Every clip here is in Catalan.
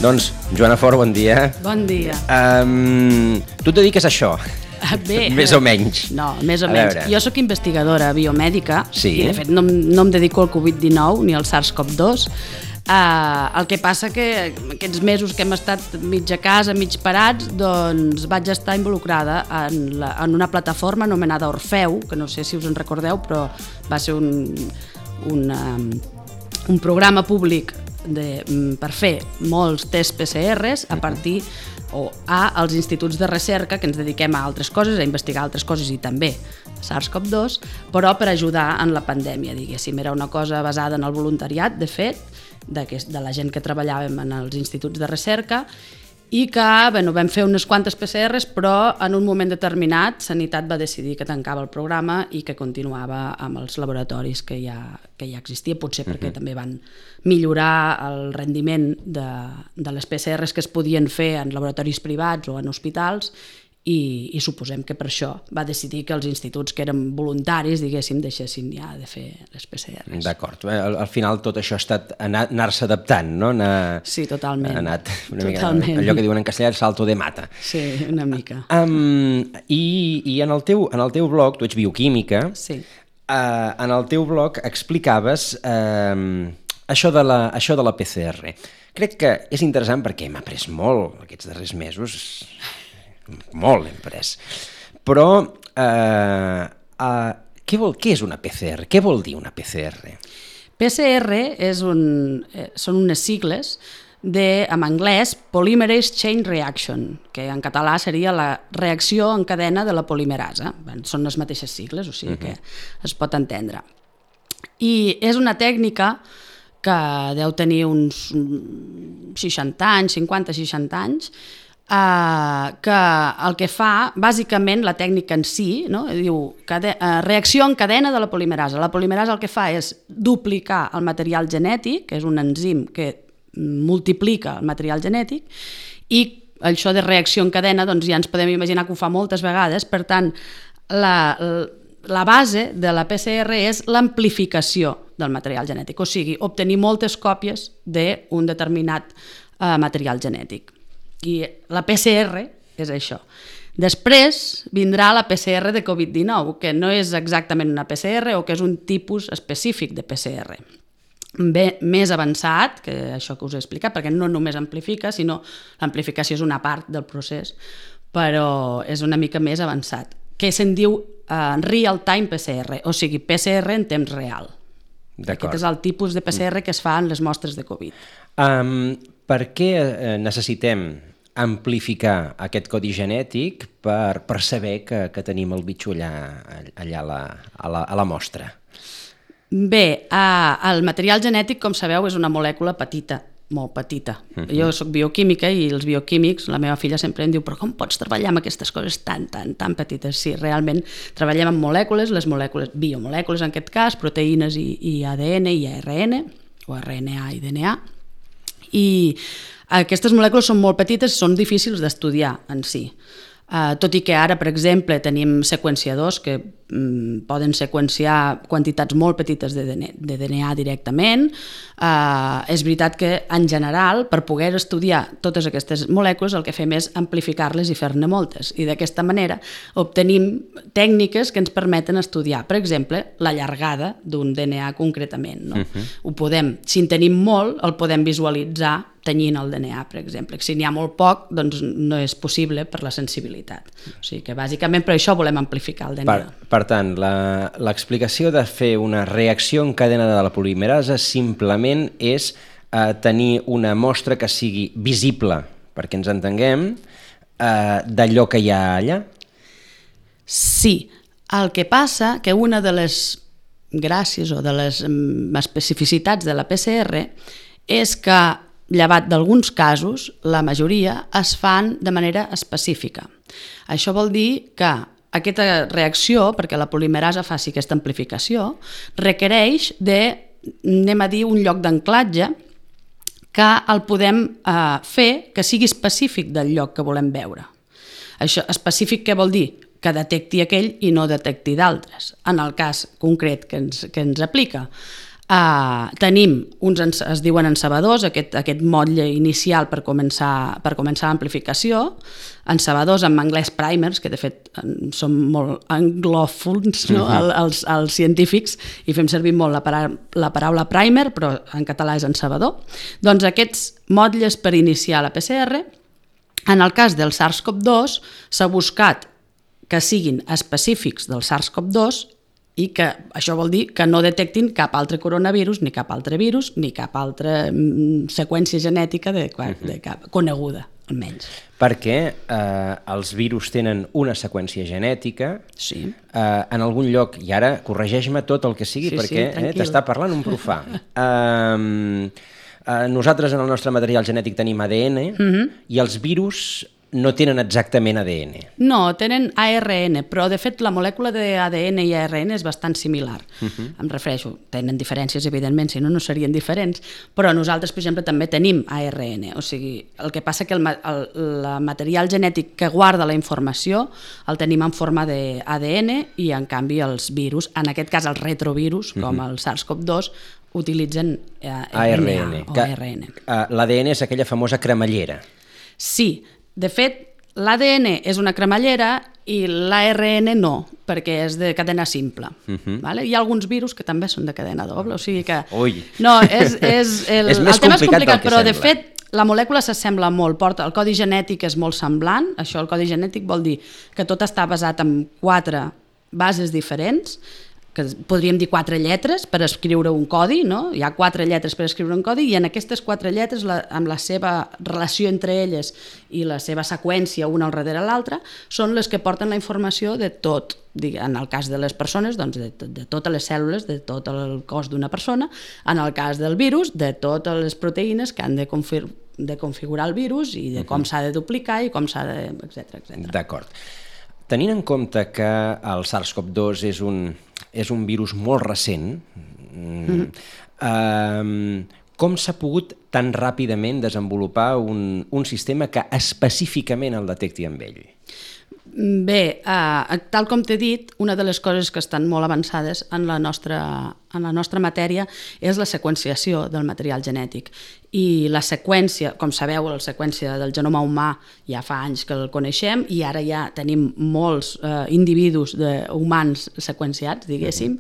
Doncs, Joana Fort, bon dia. Bon dia. Tu et dediques a això? Bé, més o menys. No, més o menys. Jo sóc investigadora biomèdica i de fet no em dedico al Covid-19 ni al SARS-CoV-2. El que passa que aquests mesos que hem estat mig a casa, mig parats, doncs vaig estar involucrada en una plataforma anomenada Orfeu, que no sé si us en recordeu, però va ser un programa públic per fer molts tests PCRs a partir als instituts de recerca que ens dediquem a altres coses, a investigar altres coses i també SARS-CoV-2, però per ajudar en la pandèmia, diguéssim. Era una cosa basada en el voluntariat, de fet, de la gent que treballàvem en els instituts de recerca i que vam fer unes quantes PCRs, però en un moment determinat Sanitat va decidir que tancava el programa i que continuava amb els laboratoris que ja existia, potser perquè també van millorar el rendiment de les PCRs que es podien fer en laboratoris privats o en hospitals i suposem que per això va decidir que els instituts que eren voluntaris, diguéssim, deixessin ja de fer les PCRs. D'acord. Al final tot això ha estat anar-se adaptant, no? Sí, totalment. Ha anat una mica allò que diuen en castellà, el salto de mata. Sí, una mica. I en el teu blog, tu ets bioquímica, sí. En el teu blog explicaves això de la PCR. Crec que és interessant perquè hem après molt aquests darrers mesos, molt hem après. Però què és una PCR? Què vol dir una PCR? PCR són unes sigles en anglès Polymerase Chain Reaction, que en català seria la reacció en cadena de la polimerasa. Són les mateixes sigles, o sigui que es pot entendre. I és una tècnica que deu tenir uns 60 anys, 50-60 anys, que el que fa, bàsicament la tècnica en si, no? Diu reacció en cadena de la polimerasa. La polimerasa el que fa és duplicar el material genètic, que és un enzim que multiplica el material genètic, i això de reacció en cadena doncs ja ens podem imaginar que ho fa moltes vegades. Per tant, la base de la PCR és l'amplificació del material genètic, o sigui, obtenir moltes còpies d'un determinat material genètic. I la PCR és això. Després vindrà la PCR de Covid-19, que no és exactament una PCR o que és un tipus específic de PCR. Més avançat, que això que us he explicat, perquè no només amplifica, sinó l'amplificació és una part del procés, però és una mica més avançat, que se'n diu real-time PCR, o sigui, PCR en temps real. Aquest és el tipus de PCR que es fa en les mostres de Covid. Per què necessitem amplificar aquest codi genètic per saber que tenim el bitxo allà a la mostra? Bé, el material genètic, com sabeu, és una molècula petita, molt petita. Jo soc bioquímica i els bioquímics, la meva filla sempre em diu però com pots treballar amb aquestes coses tan petites? Sí, realment treballem amb molècules, les molècules, biomolècules en aquest cas, proteïnes i ADN i ARN, o RNA i DNA, i aquestes molècules són molt petites i són difícils d'estudiar en si. Tot i que ara, per exemple, tenim seqüenciadors que poden seqüenciar quantitats molt petites de DNA directament. És veritat que, en general, per poder estudiar totes aquestes molècules, el que fem és amplificar-les i fer-ne moltes. I d'aquesta manera obtenim tècniques que ens permeten estudiar, per exemple, la llargada d'un DNA concretament. Si en tenim molt, el podem visualitzar tenyint el DNA, per exemple. Si n'hi ha molt poc, doncs no és possible per la sensibilitat. O sigui que bàsicament per això volem amplificar el DNA. Per tant, l'explicació de fer una reacció en cadena de la polimerasa simplement és tenir una mostra que sigui visible, perquè ens entenguem, d'allò que hi ha allà? Sí. El que passa que una de les gràcies o de les especificitats de la PCR és que, llevat d'alguns casos, la majoria es fan de manera específica. Això vol dir que aquesta reacció, perquè la polimerasa faci aquesta amplificació, requereix un lloc d'anclatge que el podem fer que sigui específic del lloc que volem veure. Això específic què vol dir? Que detecti aquell i no detecti d'altres, en el cas concret que ens aplica. Tenim uns, es diuen encebadors, aquest motlle inicial per començar l'amplificació, encebadors en anglès primers, que de fet són molt anglòfons, no? els científics, i fem servir molt la paraula primer, però en català és encebador. Doncs aquests motlles per iniciar la PCR, en el cas del SARS-CoV-2 s'ha buscat que siguin específics del SARS-CoV-2 i que això vol dir que no detectin cap altre coronavirus, ni cap altre virus, ni cap altra seqüència genètica coneguda, almenys. Perquè els virus tenen una seqüència genètica, sí. En algun lloc, i ara corregeix-me tot el que sigui, sí, perquè t'està parlant un profà. Nosaltres en el nostre material genètic tenim ADN i els virus no tenen exactament ADN. No, tenen ARN, però de fet la molècula d'ADN i ARN és bastant similar. Em refereixo, tenen diferències, evidentment, si no, no serien diferents, però nosaltres, per exemple, també tenim ARN. O sigui, el que passa que el material genètic que guarda la informació el tenim en forma d'ADN i, en canvi, els virus, en aquest cas els retrovirus, com el SARS-CoV-2, utilitzen ARN. ARN. L'ADN és aquella famosa cremallera. Sí. De fet, l'ADN és una cremallera i l'ARN no, perquè és de cadena simple. Vale? Hi ha alguns virus que també són de cadena doble, o sigui que... Ui! No, el més tema és complicat, que però sembla. de fet la molècula s'assembla molt, el codi genètic és molt semblant, això el codi genètic vol dir que tot està basat en 4 bases diferents, que podríem dir 4 lletres per escriure un codi, no? Hi ha 4 lletres per escriure un codi i en aquestes 4 lletres, amb la seva relació entre elles i la seva seqüència una al darrere l'altra, són les que porten la informació de tot. En el cas de les persones, doncs de totes les cèl·lules, de tot el cos d'una persona, en el cas del virus, de totes les proteïnes que han de configurar el virus i de com s'ha de duplicar i com s'ha de... etc. D'acord. Tenint en compte que el SARS-CoV-2 és un virus molt recent, com s'ha pogut tan ràpidament desenvolupar un sistema que específicament el detecti amb ell? Bé, tal com t'he dit, una de les coses que estan molt avançades en la nostra matèria és la seqüenciació del material genètic. I la seqüència, com sabeu, la seqüència del genoma humà ja fa anys que el coneixem i ara ja tenim molts individus humans seqüenciats, diguéssim,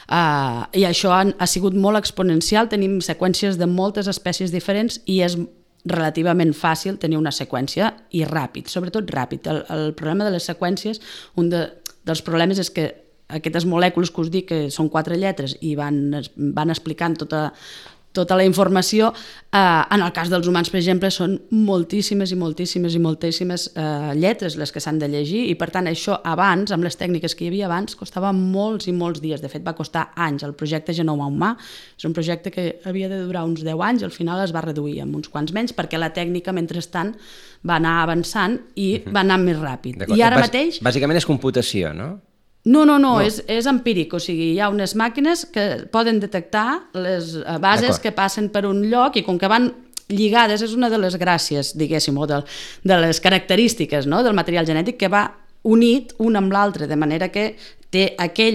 i això ha sigut molt exponencial, tenim seqüències de moltes espècies diferents i és relativament fàcil tenir una seqüència i ràpid, sobretot ràpid. El problema de les seqüències, un dels problemes és que aquestes molècules que us dic que són 4 lletres i van explicant tota la informació, en el cas dels humans, per exemple, són moltíssimes i moltíssimes i moltíssimes lletres les que s'han de llegir i, per tant, això abans, amb les tècniques que hi havia abans, costava molts i molts dies. De fet, va costar anys. El projecte Genoma Humà és un projecte que havia de durar uns 10 anys, al final es va reduir amb uns quants menys perquè la tècnica, mentrestant, va anar avançant i va anar més ràpid. I ara mateix... Bàsicament és computació, no? No, és empíric, o sigui, hi ha unes màquines que poden detectar les bases que passen per un lloc i com que van lligades, és una de les gràcies, diguéssim, o de les característiques, no?, del material genètic que va unit un amb l'altre, de manera que té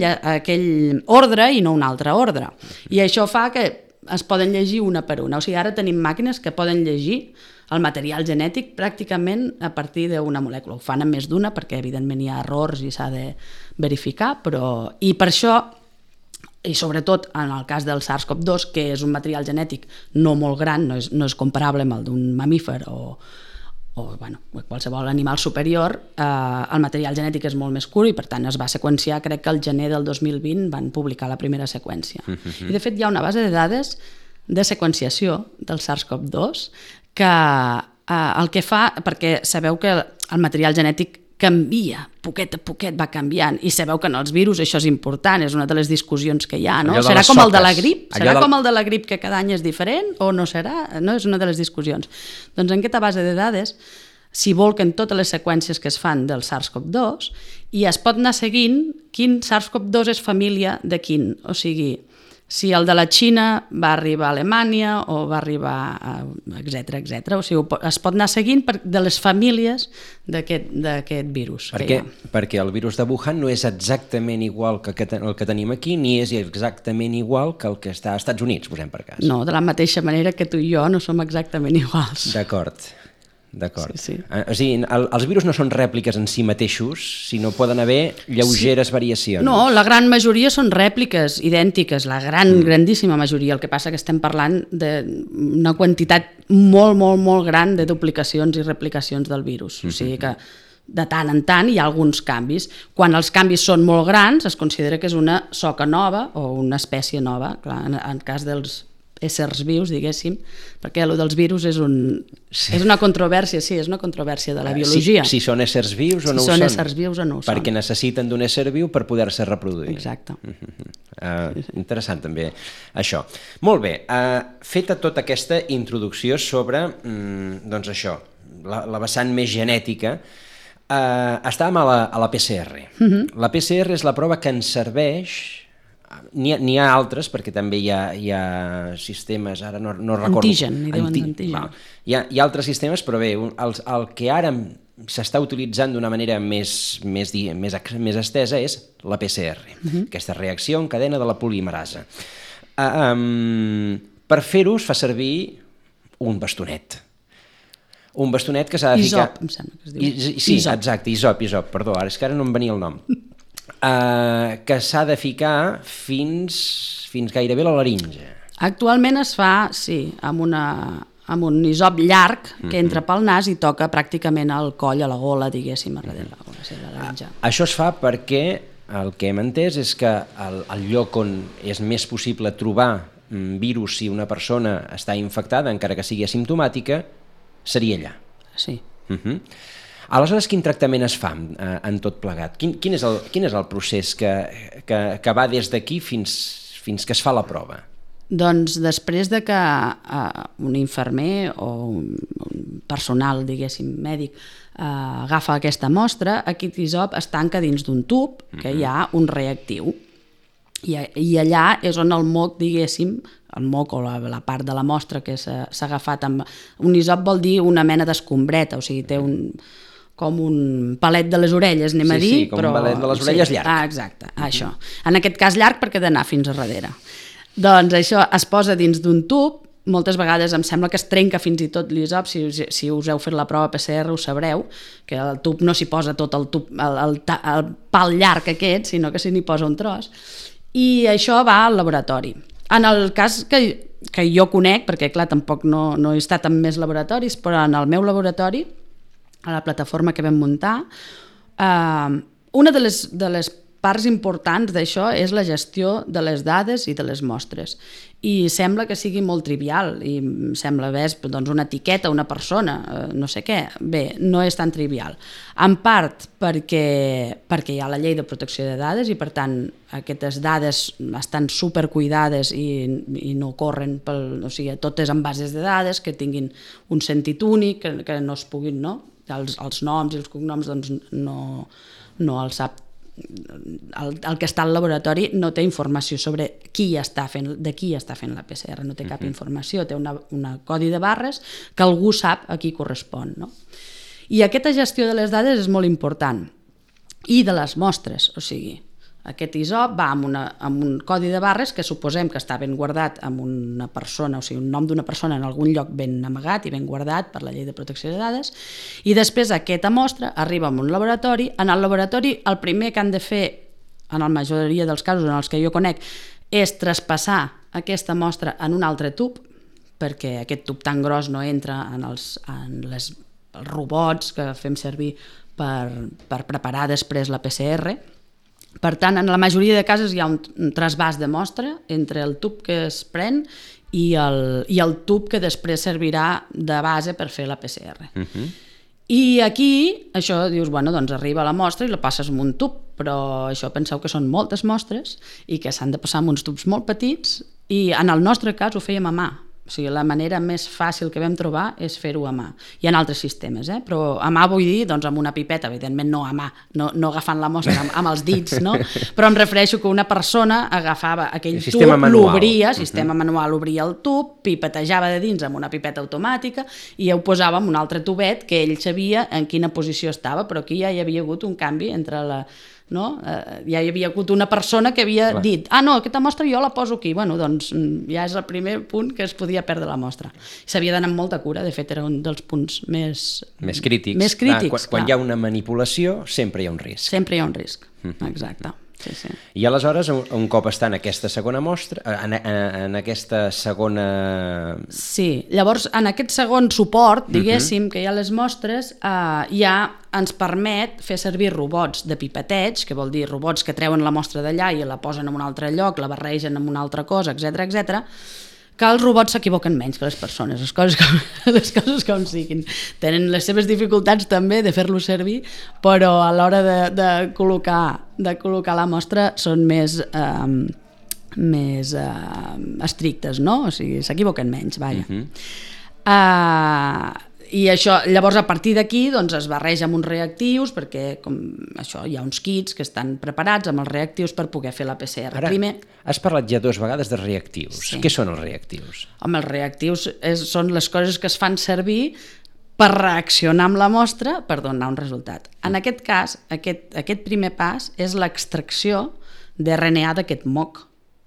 aquell ordre i no un altre ordre. I això fa que es poden llegir una per una. O sigui, ara tenim màquines que poden llegir el material genètic pràcticament a partir d'una molècula. Ho fan amb més d'una perquè, evidentment, hi ha errors i s'ha de verificar, però... I per això, i sobretot en el cas del SARS-CoV-2, que és un material genètic no molt gran, no és comparable amb el d'un mamífer o qualsevol animal superior, el material genètic és molt més curt i, per tant, es va seqüenciar, crec que al gener del 2020 van publicar la primera seqüència. I, de fet, hi ha una base de dades de seqüenciació del SARS-CoV-2 que el que fa, perquè sabeu que el material genètic canvia, poquet a poquet va canviant, i sabeu que en els virus això és important, és una de les discussions que hi ha, no? Serà com el de la grip? Serà com el de la grip que cada any és diferent o no serà? No? És una de les discussions. Doncs en aquesta base de dades s'hi volquen totes les seqüències que es fan del SARS-CoV-2 i es pot anar seguint quin SARS-CoV-2 és família de quin. O sigui, si el de la Xina va arribar a Alemanya o va arribar a etc. O sigui, es pot anar seguint de les famílies d'aquest virus. Perquè el virus de Wuhan no és exactament igual que el que tenim aquí, ni és exactament igual que el que està als Estats Units, posem per cas. No, de la mateixa manera que tu i jo no som exactament iguals. D'acord. Sí. O sigui, els virus no són rèpliques en si mateixos, sinó poden haver lleugeres variacions. No, la gran majoria són rèpliques idèntiques, la grandíssima majoria. El que passa que estem parlant d'una quantitat molt gran de duplicacions i replicacions del virus. O sigui que de tant en tant hi ha alguns canvis. Quan els canvis són molt grans es considera que és una soca nova o una espècie nova. Clar, en cas dels éssers vius, diguéssim, perquè el dels virus és una controvèrsia, sí, és una controvèrsia de la biologia. Si són éssers vius o no ho són. Si són éssers vius o no ho són. Perquè necessiten d'un ésser viu per poder-se reproduir. Exacte. Interessant també això. Molt bé, feta tota aquesta introducció sobre, doncs això, la vessant més genètica, estàvem a la PCR. La PCR és la prova que ens serveix. N'hi ha altres, perquè també hi ha sistemes, ara no recordo... Antigen, n'hi diuen d'antigen. Hi ha altres sistemes, però bé, el que ara s'està utilitzant d'una manera més estesa és la PCR, aquesta reacció en cadena de la polimerasa. Per fer-ho es fa servir un bastonet. Un bastonet que s'ha de ficar... Isop, em sembla que es diu. Sí, exacte, isop, perdó, ara és que ara no em venia el nom. Que s'ha de ficar fins gairebé la laringe. Actualment es fa, sí, amb un isop llarg que entra pel nas i toca pràcticament al coll, a la gola, diguéssim, a darrere la laringe. Això es fa perquè el que hem entès és que el lloc on és més possible trobar virus si una persona està infectada, encara que sigui asimptomàtica, seria allà. Sí. Aleshores, quin tractament es fa en tot plegat? Quin és el procés que va des d'aquí fins que es fa la prova? Doncs després de que un infermer o un personal, diguéssim, mèdic, agafa aquesta mostra, aquest isop es tanca dins d'un tub que hi ha un reactiu. I allà és on el moc, diguéssim, el moc o la part de la mostra que s'ha agafat amb... Un isop vol dir una mena d'escombreta, o sigui, té com un palet de les orelles, anem a dir. Sí, com un palet de les orelles llarg. Exacte, això. En aquest cas llarg perquè ha d'anar fins a darrere. Doncs això es posa dins d'un tub, moltes vegades em sembla que es trenca fins i tot l'isop, si us heu fet la prova PCR ho sabreu, que el tub no s'hi posa tot el pal llarg aquest, sinó que s'hi posa un tros. I això va al laboratori. En el cas que jo conec, perquè clar, tampoc no he estat en més laboratoris, però en el meu laboratori, a la plataforma que vam muntar, una de les parts importants d'això és la gestió de les dades i de les mostres. I sembla que sigui molt trivial, i sembla haver una etiqueta, una persona, no sé què. Bé, no és tan trivial. En part perquè hi ha la llei de protecció de dades i per tant aquestes dades estan supercuidades i no corren o sigui, tot és en bases de dades que tinguin un sentit únic, que no es puguin, no? Els noms i els cognoms doncs no els sap. El que està al laboratori no té informació sobre de qui està fent la PCR, no té cap informació, té un codi de barres que algú sap a qui correspon, no? I aquesta gestió de les dades és molt important, i de les mostres, o sigui, aquest isop va amb un codi de barres que suposem que està ben guardat amb una persona, o sigui, un nom d'una persona en algun lloc ben amagat i ben guardat per la llei de protecció de dades, i després aquesta mostra arriba a un laboratori. En el laboratori el primer que han de fer, en la majoria dels casos en els que jo conec, és traspassar aquesta mostra en un altre tub, perquè aquest tub tan gros no entra en els robots que fem servir per preparar després la PCR. Per tant, en la majoria de casos hi ha un trasbàs de mostra entre el tub que es pren i el tub que després servirà de base per fer la PCR. I aquí, això dius, bueno, doncs arriba la mostra i la passes en un tub, però això penseu que són moltes mostres i que s'han de passar en uns tubs molt petits, i en el nostre cas ho fèiem a mà, O sigui, la manera més fàcil que vam trobar és fer-ho a mà. Hi ha altres sistemes, però a mà vull dir doncs, amb una pipeta, evidentment no a mà, no agafant la mostra amb els dits, no? Però em refereixo que una persona agafava aquell tub, l'obria, sistema manual, obria el tub, pipetejava de dins amb una pipeta automàtica i ho posava en un altre tubet que ell sabia en quina posició estava, però aquí ja hi havia hagut un canvi entre la... No? Ja hi havia hagut una persona que havia dit no, aquesta mostra jo la poso aquí, bueno, doncs ja és el primer punt que es podia perdre la mostra. S'havia d'anar amb molta cura, de fet era un dels punts més crítics. Quan hi ha una manipulació sempre hi ha un risc. Sempre hi ha un risc, exacte. Sí, sí. I aleshores, un cop està en aquesta segona mostra, en aquesta segona... Sí, llavors en aquest segon suport, diguéssim, que hi ha les mostres, ja ens permet fer servir robots de pipeteig, que vol dir robots que treuen la mostra d'allà i la posen en un altre lloc, la barregen amb una altra cosa, etc, que els robots s'equivoquen menys que les persones, les coses com siguin. Tenen les seves dificultats també de fer-lo servir, però a l'hora de col·locar la mostra són més estrictes, no? O sigui, s'equivoquen menys, vaja. I això, llavors a partir d'aquí doncs, es barreja amb uns reactius perquè això hi ha uns kits que estan preparats amb els reactius per poder fer la PCR. Ara, has parlat ja 2 vegades de reactius. Sí. Què són els reactius? Home, els reactius són les coses que es fan servir per reaccionar amb la mostra per donar un resultat. En aquest cas, aquest primer pas és l'extracció d'RNA d'aquest moc.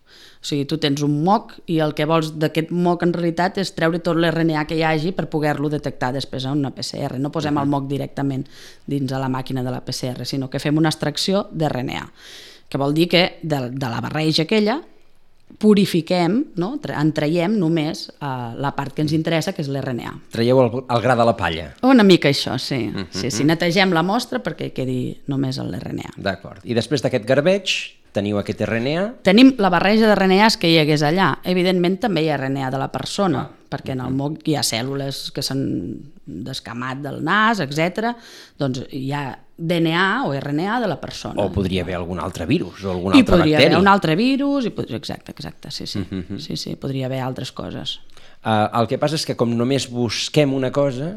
O sigui, tu tens un moc i el que vols d'aquest moc en realitat és treure tot l'RNA que hi hagi per poder-lo detectar després en una PCR. No posem el moc directament dins de la màquina de la PCR, sinó que fem una extracció d'RNA, que vol dir que de la barreja aquella purifiquem, no? En traiem només la part que ens interessa, que és l'RNA. Traieu el gra de la palla. Una mica això, sí. Sí, netegem la mostra perquè quedi només l'RNA. D'acord. I després d'aquest garbeig teniu aquest RNA? Tenim la barreja d'RNAs que hi hagués allà. Evidentment també hi ha RNA de la persona, perquè en el moc hi ha cèl·lules que s'han descamat del nas, etc. Doncs hi ha DNA o RNA de la persona. O podria haver algun altre virus o algun altre bacteri. I podria haver un altre virus, exacte, sí. Sí, podria haver altres coses. El que passa és que com només busquem una cosa...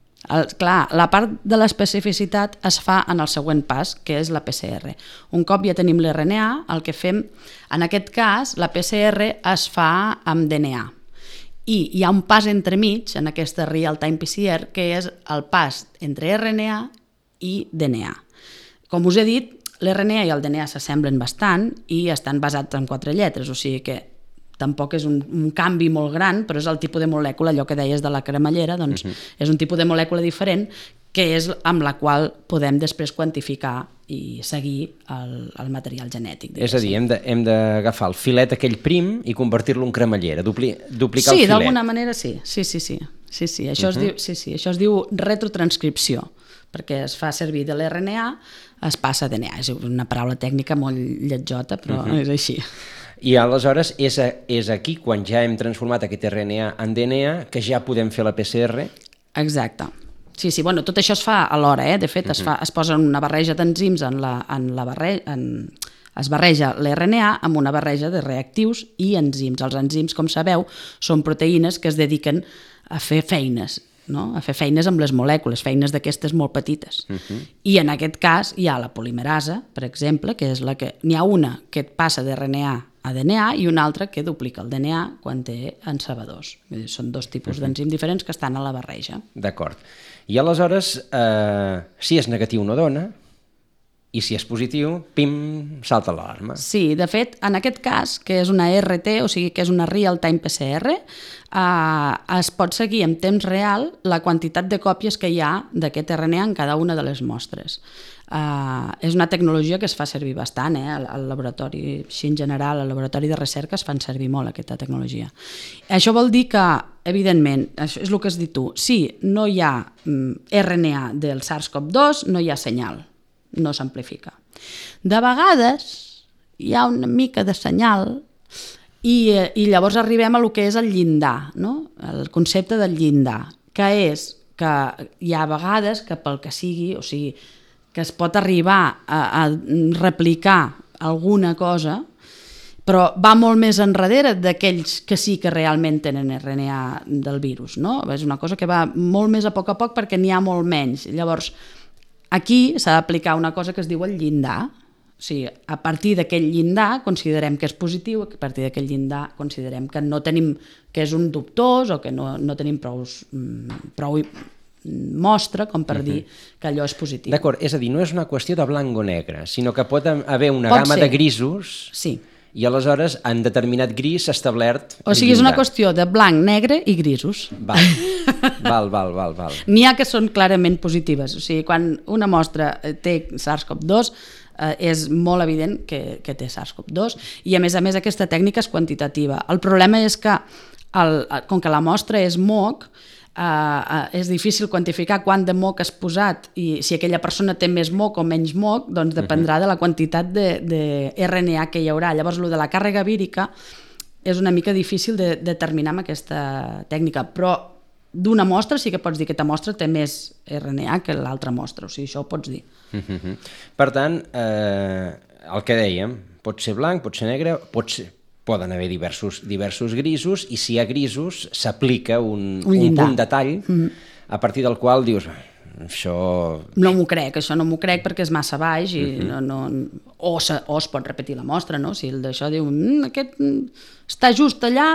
Clar, la part de l'especificitat es fa en el següent pas, que és la PCR. Un cop ja tenim l'RNA, el que fem, en aquest cas, la PCR es fa amb DNA. I hi ha un pas entremig, en aquesta real-time PCR, que és el pas entre RNA i DNA. Com us he dit, l'RNA i el DNA s'assemblen bastant i estan basats en 4 lletres, o sigui que tampoc és un canvi molt gran, però és el tipus de molècula, allò que deies de la cremallera, doncs és un tipus de molècula diferent que és amb la qual podem després quantificar i seguir el material genètic. És a dir, hem d'agafar el filet aquell prim i convertir-lo en cremallera, duplicar el filet. Sí, d'alguna manera sí. Això es diu retrotranscripció, perquè es fa servir de l'RNA, es passa a DNA. És una paraula tècnica molt lletjota, però és així. I aleshores és aquí, quan ja hem transformat aquest RNA en DNA, que ja podem fer la PCR? Exacte. Sí, bueno, tot això es fa alhora, de fet es posa una barreja d'enzims es barreja l'RNA amb una barreja de reactius i enzims. Els enzims, com sabeu, són proteïnes que es dediquen a fer feines, no? A fer feines amb les molècules, feines d'aquestes molt petites. I en aquest cas hi ha la polimerasa, per exemple, que és la que... N'hi ha una que et passa d'RNA a DNA i una altra que duplica el DNA quan té encebadors. Són 2 tipus d'enzim diferents que estan a la barreja. D'acord. I aleshores, si és negatiu no dona, i si és positiu, pim, salta l'alarma. Sí, de fet, en aquest cas, que és una RT, o sigui que és una real-time PCR, es pot seguir en temps real la quantitat de còpies que hi ha d'aquest RNA en cada una de les mostres. És una tecnologia que es fa servir bastant, al laboratori, així en general, al laboratori de recerca es fan servir molt aquesta tecnologia. Això vol dir que, evidentment, això és el que has dit tu, si no hi ha RNA del SARS-CoV-2, no hi ha senyal, no s'amplifica. De vegades hi ha una mica de senyal i llavors arribem a lo que és el llindar, no? El concepte del llindar, que és que hi ha vegades que pel que sigui, o sigui, que es pot arribar a replicar alguna cosa, però va molt més enrere d'aquells que sí que realment tenen RNA del virus, no? És una cosa que va molt més a poc perquè n'hi ha molt menys. Llavors, aquí s'ha d'aplicar una cosa que es diu el llindar. O sigui, a partir d'aquell llindar considerem que és positiu, a partir d'aquell llindar considerem que no tenim, que és un dubtós o que no tenim prou mostra com per dir que allò és positiu. D'acord, és a dir, no és una qüestió de blanc o negre, sinó que pot haver una gamma de grisos i aleshores en determinat gris s'ha establert el llindar. O sigui, és una qüestió de blanc, negre i grisos. Val. N'hi ha que són clarament positives. O sigui, quan una mostra té SARS-CoV-2 és molt evident que té SARS-CoV-2 i a més aquesta tècnica és quantitativa. El problema és que com que la mostra és moc, és difícil quantificar quant de moc has posat i si aquella persona té més moc o menys moc, doncs dependrà de la quantitat de RNA que hi haurà. Llavors, el de la càrrega vírica és una mica difícil de determinar amb aquesta tècnica, però d'una mostra sí que pots dir que aquesta mostra té més RNA que l'altra mostra, o sigui, això ho pots dir. Per tant, el que dèiem, pot ser blanc, pot ser negre, poden haver diversos grisos i si hi ha grisos s'aplica un punt de tall a partir del qual dius això... No m'ho crec, això no m'ho crec perquè és massa baix i o es pot repetir la mostra, no? Si el d'això diu aquest està just allà,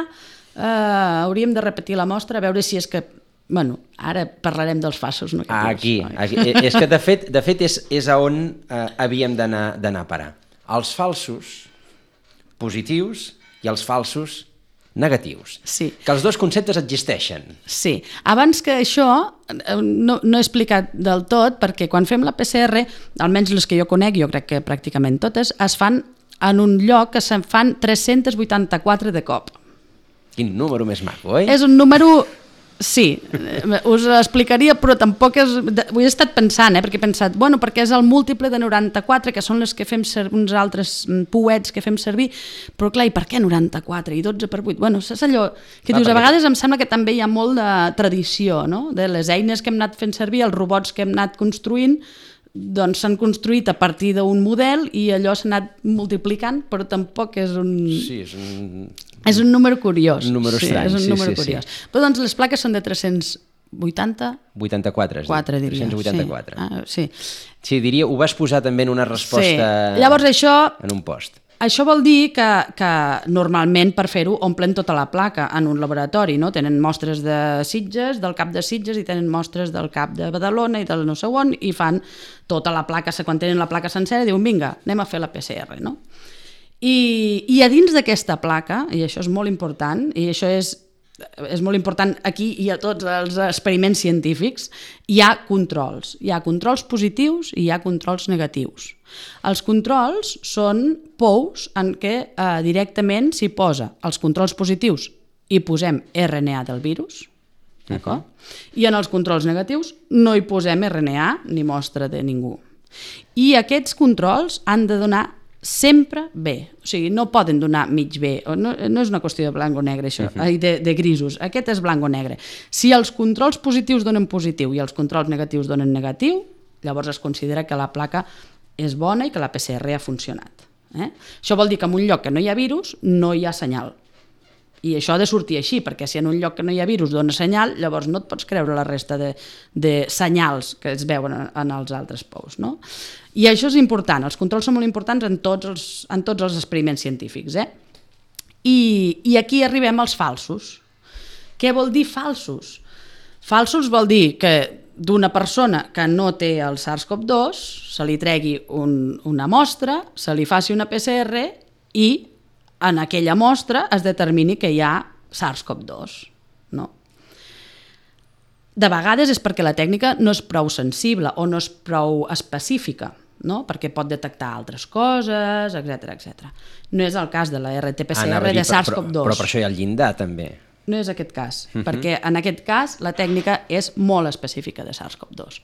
hauríem de repetir la mostra a veure si és que... Bueno, ara parlarem dels falsos negatius. Aquí. És que de fet és a on havíem d'anar a parar. Els falsos positius i els falsos negatius. Sí. Que els dos conceptes existeixen. Sí. Abans que això, no he explicat del tot, perquè quan fem la PCR, almenys les que jo conec, jo crec que pràcticament totes, es fan en un lloc que se'n fan 384 de cop. Quin número més maco, oi? És un número... Sí, us explicaria, però tampoc és... Ho he estat pensant, perquè he pensat, bueno, perquè és el múltiple de 94, que són les que fem uns altres pouets que fem servir, però clar, i per què 94 i 12 per 8? Bueno, és allò que dius, a vegades em sembla que també hi ha molt de tradició, no? De les eines que hem anat fent servir, els robots que hem anat construint, doncs s'han construït a partir d'un model i allò s'ha anat multiplicant, però tampoc és un... Sí, és un... És un número curiós. Un número estrany, és un número curiós. Però doncs les plaques són de 380... 84, 384. Sí. Sí, diria, ho vas posar també en una resposta... Sí. Llavors això... En un post. Això vol dir que normalment per fer-ho omplen tota la placa en un laboratori, no? Tenen mostres de Sitges, del cap de Sitges i tenen mostres del cap de Badalona i del no sé on i fan tota la placa, quan tenen la placa sencera diuen vinga, anem a fer la PCR, no? I a dins d'aquesta placa, i això és molt important, i això és molt important aquí i a tots els experiments científics, hi ha controls. Hi ha controls positius i hi ha controls negatius. Els controls són pous en què directament s'hi posa els controls positius i posem RNA del virus, d'acord? I en els controls negatius no hi posem RNA ni mostra de ningú. I aquests controls han de donar sempre bé, o sigui, no poden donar mig bé, no és una qüestió de blanc o negre això, de grisos, aquest és blanc o negre. Si els controls positius donen positiu i els controls negatius donen negatiu, llavors es considera que la placa és bona i que la PCR ha funcionat. Això vol dir que en un lloc que no hi ha virus no hi ha senyal. I això ha de sortir així, perquè si en un lloc que no hi ha virus dona senyal, llavors no et pots creure la resta de senyals que es veuen en els altres pous, no? I això és important, els controls són molt importants en tots els experiments científics. I aquí arribem als falsos. Què vol dir falsos? Falsos vol dir que d'una persona que no té el SARS-CoV-2 se li tregui una mostra, se li faci una PCR i en aquella mostra es determini que hi ha SARS-CoV-2. No? De vegades és perquè la tècnica no és prou sensible o no és prou específica, no? Perquè pot detectar altres coses, etc. No és el cas de la RT-PCR de SARS-CoV-2. Però per això hi ha el llindar, també. No és aquest cas, perquè en aquest cas la tècnica és molt específica de SARS-CoV-2.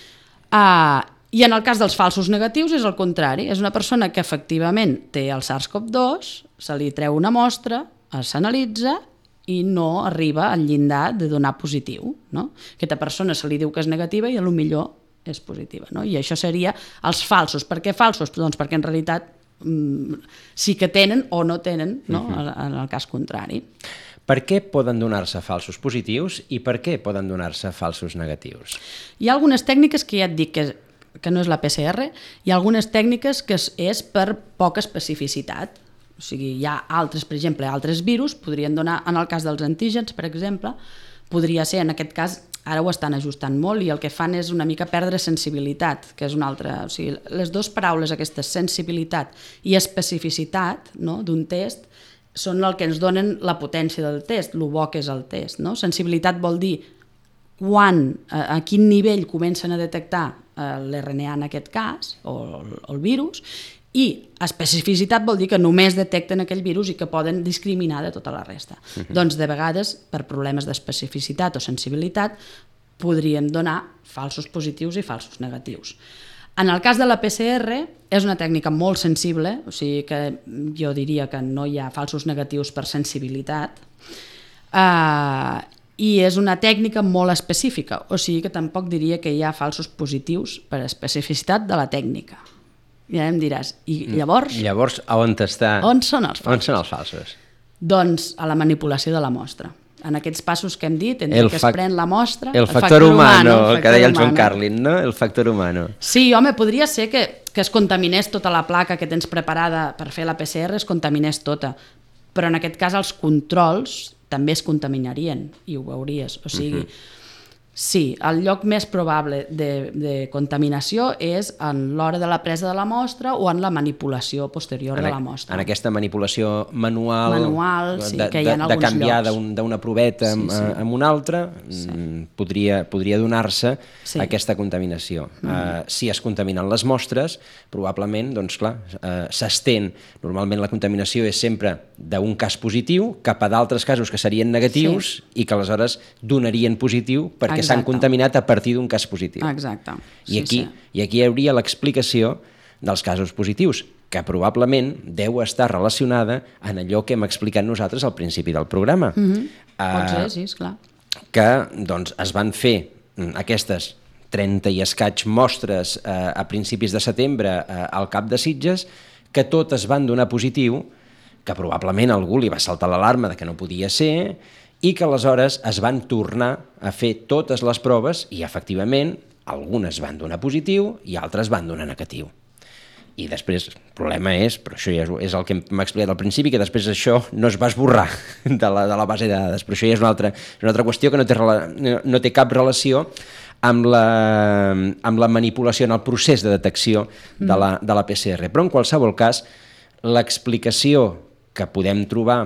I en el cas dels falsos negatius és el contrari, és una persona que efectivament té el SARS-CoV-2, se li treu una mostra, s'analitza i no arriba al llindar de donar positiu. No? Aquesta persona se li diu que és negativa i potser és positiva. No? I això seria els falsos. Per què falsos? Doncs perquè en realitat sí que tenen o no tenen, no? En el cas contrari. Per què poden donar-se falsos positius i per què poden donar-se falsos negatius? Hi ha algunes tècniques que ja et dic que no és la PCR, hi ha algunes tècniques que és per poca especificitat. O sigui, hi ha altres, per exemple, altres virus, podrien donar, en el cas dels antígens, per exemple, podria ser, en aquest cas, ara ho estan ajustant molt i el que fan és una mica perdre sensibilitat, que és una altra... O sigui, les dues paraules, aquestes, sensibilitat i especificitat, no?, d'un test, són el que ens donen la potència del test, el bo que és el test, no? Sensibilitat vol dir a quin nivell comencen a detectar l'RNA en aquest cas, o el virus, i especificitat vol dir que només detecten aquell virus i que poden discriminar de tota la resta. Doncs de vegades, per problemes d'especificitat o sensibilitat, podrien donar falsos positius i falsos negatius. En el cas de la PCR és una tècnica molt sensible, o sigui que jo diria que no hi ha falsos negatius per sensibilitat, i és una tècnica molt específica, o sigui que tampoc diria que hi ha falsos positius per especificitat de la tècnica. Ja em diràs, i llavors... Llavors, on està? On són els falsos? On són els falsos? Doncs a la manipulació de la mostra. En aquests passos que hem dit, entre que es pren la mostra... El factor humano, que deia el Joan Carlin, no? El factor humano. Sí, home, podria ser que es contaminés tota la placa que tens preparada per fer la PCR, es contaminés tota. Però en aquest cas els controls també es contaminarien, i ho veuries. O sigui, sí, el lloc més probable de contaminació és en l'hora de la presa de la mostra o en la manipulació posterior de la mostra. En aquesta manipulació manual sí, que hi ha en alguns de canviar llocs. d'una proveta amb una altra, podria donar-se aquesta contaminació. Si es contaminen les mostres, probablement, doncs clar, s'estén. Normalment la contaminació és sempre d'un cas positiu cap a d'altres casos que serien negatius i que aleshores donarien positiu perquè s'han contaminat a partir d'un cas positiu. Exacte. I aquí hi hauria l'explicació dels casos positius, que probablement deu estar relacionada en allò que hem explicat nosaltres al principi del programa. Pot ser, sí, esclar. Que doncs, es van fer aquestes 30 i escaig mostres a principis de setembre al Cap de Sitges, que totes van donar positiu, que probablement a algú li va saltar l'alarma de que no podia ser, i que aleshores es van tornar a fer totes les proves i, efectivament, algunes van donar positiu i altres van donar negatiu. I després, el problema és, però això ja és el que m'ha explicat al principi, que després això no es va esborrar de la base de dades, però això ja és una altra qüestió que no té cap relació amb la manipulació en el procés de detecció de la PCR. Però, en qualsevol cas, l'explicació que podem trobar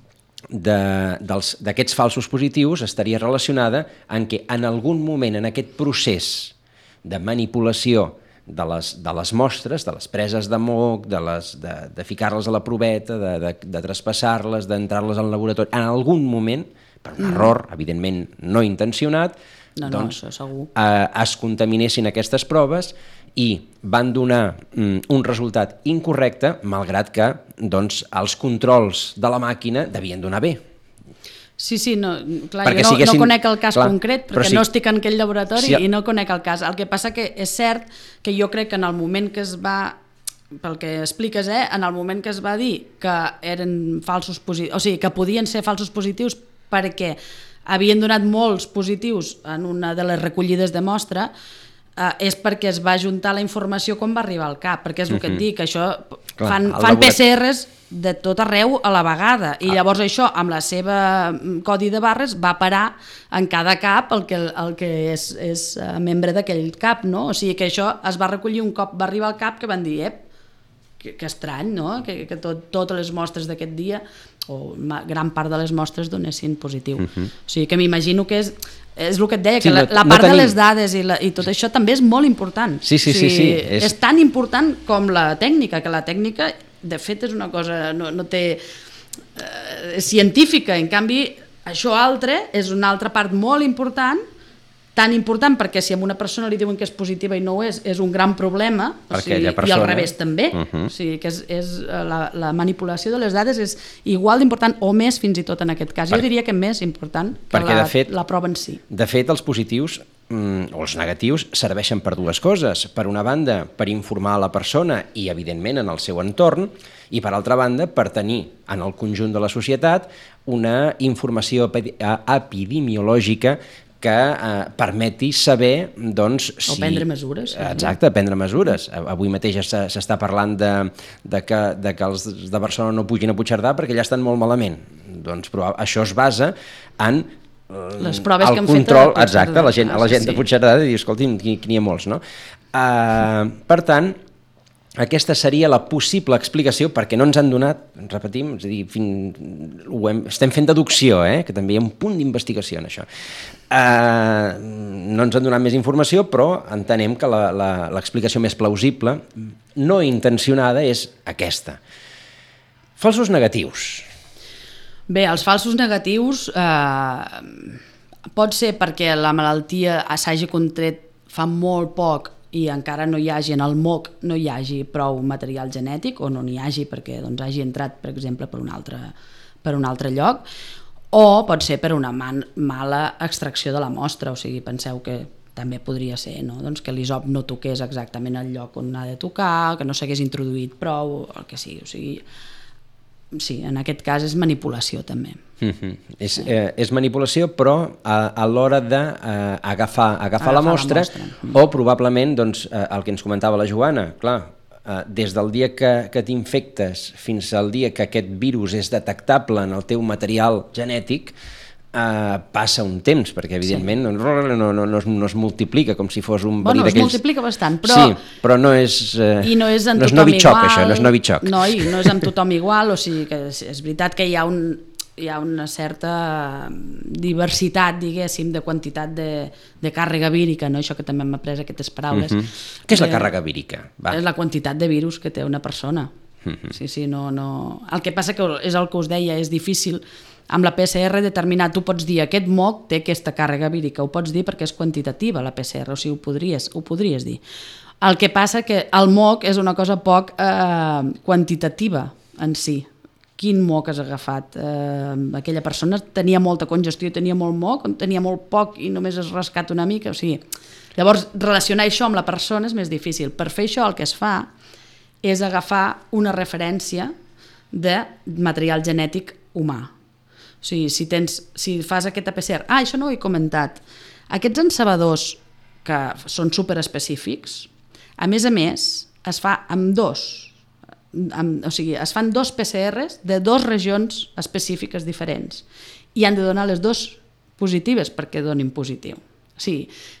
d'aquests falsos positius estaria relacionada en què en algun moment en aquest procés de manipulació de les mostres, de les preses de moc, de ficar-les a la proveta, de traspassar-les, d'entrar-les al laboratori, en algun moment, per un error, evidentment no intencionat, doncs es contaminessin aquestes proves i van donar un resultat incorrecte, malgrat que doncs, els controls de la màquina devien donar bé. Sí, clar, jo no conec el cas concret, perquè no estic en aquell laboratori i no conec el cas. El que passa que és cert que jo crec que en el moment que es va, pel que expliques, en el moment que es va dir que eren falsos positius, o sigui, que podien ser falsos positius perquè havien donat molts positius en una de les recollides de mostra, és perquè es va juntar la informació quan va arribar al CAP, perquè és el que et dic, això fan PCRs de tot arreu a la vegada, i llavors això, amb la seva codi de barres, va parar en cada CAP el que és membre d'aquell CAP, no? O sigui que això es va recollir un cop va arribar al CAP, que van dir, que estrany, no? Que totes les mostres d'aquest dia, o gran part de les mostres donessin positiu. O sigui que m'imagino que és el que et deia, que la part de les dades i tot això també és molt important. Sí. És tan important com la tècnica, que la tècnica, de fet, és una cosa, no té científica, en canvi, això altre és una altra part molt important, tan important perquè si a una persona li diuen que és positiva i no ho és un gran problema, i al revés també. O sigui que la manipulació de les dades és igual d'important o més fins i tot en aquest cas. Jo diria que més important que la prova en si. De fet, els positius o els negatius serveixen per dues coses. Per una banda, per informar a la persona i, evidentment, en el seu entorn, i, per altra banda, per tenir en el conjunt de la societat una informació epidemiològica que permeti saber, doncs, si... O prendre mesures. Exacte, prendre mesures. Avui mateix s'està parlant de que els de Barcelona no pugin a Puigcerdà perquè ja estan molt malament. Doncs això es basa en les proves que han fet control, exacte, a la gent de Puigcerdà i dir, escolti'm, que n'hi ha molts, no? Per tant, aquesta seria la possible explicació, perquè no ens han donat, repetim, és a dir, estem fent deducció, que també hi ha un punt d'investigació en això. No ens han donat més informació, però entenem que l'explicació més plausible, no intencionada, és aquesta. Falsos negatius. Bé, els falsos negatius pot ser perquè la malaltia s'hagi contret fa molt poc i encara no hi hagi en el moc no hi hagi prou material genètic o no n'hi hagi perquè doncs, hagi entrat, per exemple, per un altre lloc, o pot ser per una mala extracció de la mostra, o sigui, penseu que també podria ser, no? Doncs que l'hisop no toqués exactament el lloc on ha de tocar, que no s'hagués introduït prou, el que sigui, o sigui... Sí, en aquest cas és manipulació també. És manipulació, però a l'hora d'agafar la mostra o probablement el que ens comentava la Joana, clar, des del dia que t'infectes fins al dia que aquest virus és detectable en el teu material genètic, passa un temps, perquè evidentment no es multiplica com si fos un verí d'aquells... Es multiplica bastant, però... Sí, però no és... I no és en tothom igual. Això, no és novichoc. No, i no és amb tothom igual, o sigui que és veritat que hi ha una certa diversitat, diguéssim, de quantitat de càrrega vírica, no? Això que també hem après aquestes paraules. Què és la càrrega vírica? És la quantitat de virus que té una persona. Sí, no... El que passa que és el que us deia, és difícil amb la PCR determinar, tu pots dir aquest moc té aquesta càrrega vírica, ho pots dir perquè és quantitativa la PCR, o sigui, ho podries dir. El que passa que el moc és una cosa poc quantitativa en si. Quin moc has agafat? Aquella persona tenia molta congestió i tenia molt moc, tenia molt poc i només has rascat una mica, o sigui... Llavors, relacionar això amb la persona és més difícil. Per fer això el que es fa és agafar una referència de material genètic humà. O sigui, si fas aquesta PCR... això no ho he comentat. Aquests encebadors que són superespecífics, a més, es fa amb dos. O sigui, es fan dos PCRs de dues regions específiques diferents i han de donar les dues positives perquè donin positiu. Sí.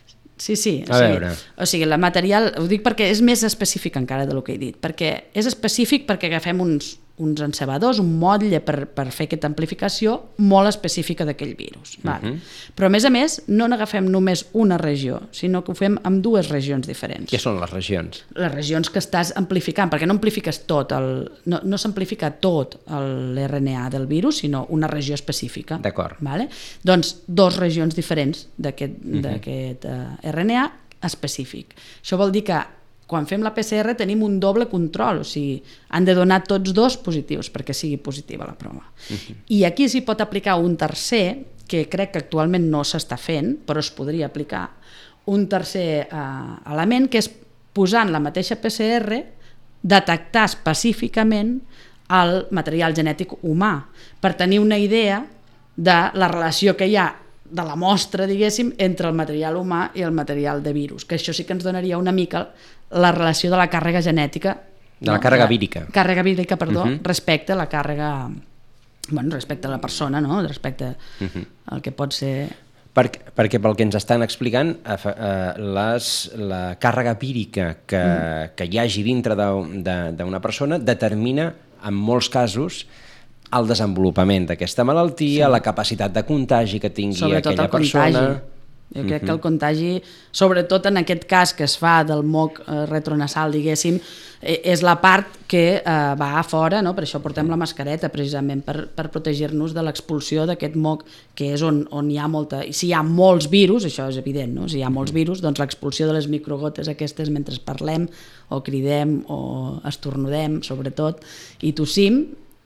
O sigui, el material, ho dic perquè és més específic encara del que he dit, perquè és específic perquè agafem uns encebadors, un motlle per fer aquesta amplificació molt específica d'aquell virus. Però a més, no n'agafem només una regió, sinó que ho fem amb dues regions diferents. Què són les regions? Les regions que estàs amplificant, perquè no amplifiques tot, no s'amplifica tot l'RNA del virus, sinó una regió específica. D'acord. Doncs dues regions diferents d'aquest RNA específic. Això vol dir que quan fem la PCR tenim un doble control, o sigui, han de donar tots dos positius perquè sigui positiva la prova. I aquí s'hi pot aplicar un tercer, que crec que actualment no s'està fent, però es podria aplicar, un tercer element, que és posar en la mateixa PCR, detectar específicament el material genètic humà, per tenir una idea de la relació que hi ha de la mostra, diguéssim, entre el material humà i el material de virus, que això sí que ens donaria una mica la relació de la càrrega genètica, de la càrrega vírica. Càrrega vírica, respecte a la càrrega, respecte a la persona, no? Respecte al que pot ser... Perquè pel que ens estan explicant, la càrrega vírica que hi hagi dintre d'una persona determina, en molts casos, el desenvolupament d'aquesta malaltia, la capacitat de contagi que tingui aquella persona... Jo crec que el contagi, sobretot en aquest cas que es fa del moc retronasal, diguéssim, és la part que va a fora, no? Per això portem la mascareta, precisament, per protegir-nos de l'expulsió d'aquest moc, que és on hi ha molta... Si hi ha molts virus, això és evident, no? Si hi ha molts virus, doncs l'expulsió de les microgotes aquestes mentre parlem, o cridem, o estornudem, sobretot, i tossim,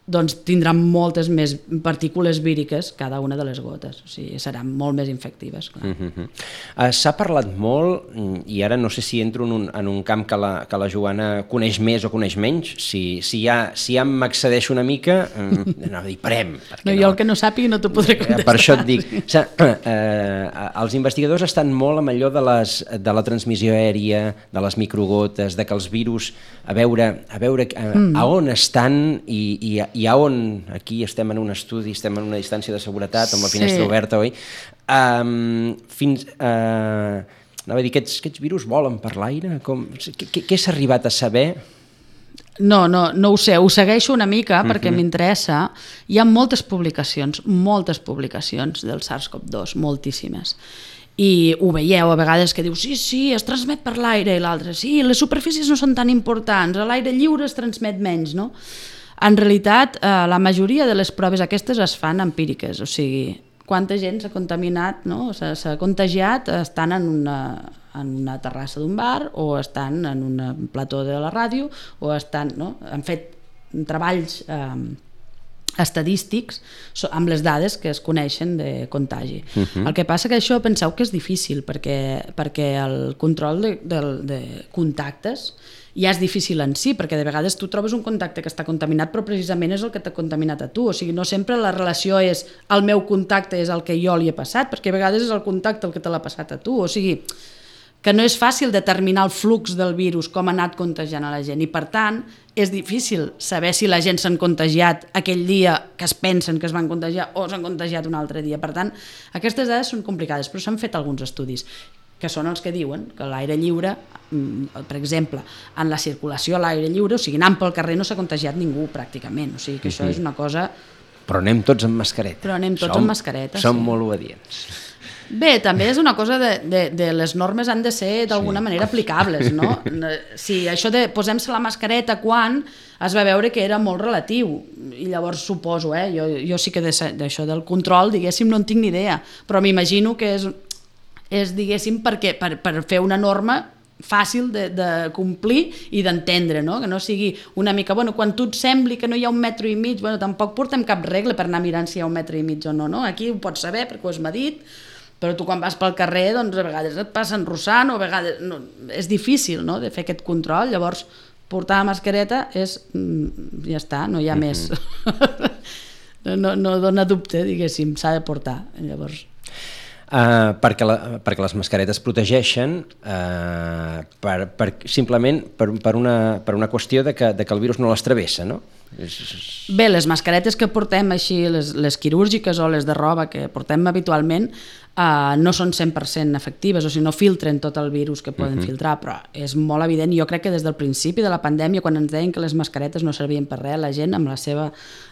doncs tindran moltes més partícules víriques cada una de les gotes, o sigui, seran molt més infectives. S'ha parlat molt, i ara no sé si entro en un camp que la Joana coneix més o coneix menys, si ja m'accedeixo una mica, no, dir, parem. No, jo el que no sàpiga no t'ho podré contestar. Per això et dic, els investigadors estan molt amb allò de la transmissió aèria, de les microgotes, de que els virus, a veure a on estan i a on, aquí estem en un estudi, estem en una distància de seguretat, amb la finestra oberta, oi? Anava a dir, aquests virus volen per l'aire? Què s'ha arribat a saber? No ho sé, ho segueixo una mica perquè m'interessa. Hi ha moltes publicacions del SARS-CoV-2, moltíssimes. I ho veieu a vegades que diu sí, es transmet per l'aire, i l'altre sí, les superfícies no són tan importants, a l'aire lliure es transmet menys, no? En realitat, la majoria de les proves aquestes es fan empíriques, o sigui, quanta gent s'ha contaminat, no? S'ha contagiat estant en una terrassa d'un bar o estan en un plató de la ràdio o estan, no? Han fet treballs estadístics amb les dades que es coneixen de contagi. El que passa que això penseu que és difícil perquè el control de contactes ja és difícil en si, perquè de vegades tu trobes un contacte que està contaminat però precisament és el que t'ha contaminat a tu, o sigui, no sempre la relació és el meu contacte és el que jo li he passat, perquè a vegades és el contacte el que te l'ha passat a tu, o sigui, que no és fàcil determinar el flux del virus, com ha anat contagiant a la gent, i per tant és difícil saber si la gent s'han contagiat aquell dia que es pensen que es van contagiar o s'han contagiat un altre dia. Per tant, aquestes dades són complicades, però s'han fet alguns estudis que són els que diuen que l'aire lliure, per exemple, en la circulació a l'aire lliure, o sigui, anant pel carrer no s'ha contagiat ningú pràcticament, o sigui que això és una cosa... Però anem tots amb mascareta. Però anem tots amb mascareta, Som molt obedients. Bé, també és una cosa de les normes han de ser d'alguna manera aplicables, no? Si això de posem-se la mascareta quan es va veure que era molt relatiu, i llavors suposo, jo sí que d'això del control, diguéssim, no en tinc ni idea, però m'imagino que és diguéssim, per fer una norma fàcil de complir i d'entendre, no? Que no sigui una mica, bueno, quan tu et sembli que no hi ha 1,5 metres, bueno, tampoc portem cap regla per anar mirant si hi ha 1,5 metres o no, no? Aquí ho pots saber perquè ho has medit, però tu quan vas pel carrer, doncs a vegades et passen rossant o a vegades... No, és difícil, no?, de fer aquest control, llavors portar la mascareta és... ja està, no hi ha més... no dona dubte, diguéssim, s'ha de portar, llavors... Perquè les mascaretes protegeixen simplement per una qüestió de que el virus no les travessa, no? Bé, les mascaretes que portem així, les quirúrgiques o les de roba que portem habitualment, no són 100% efectives, o sigui, no filtren tot el virus que poden filtrar, però és molt evident. Jo crec que des del principi de la pandèmia, quan ens deien que les mascaretes no servien per res, la gent amb la seva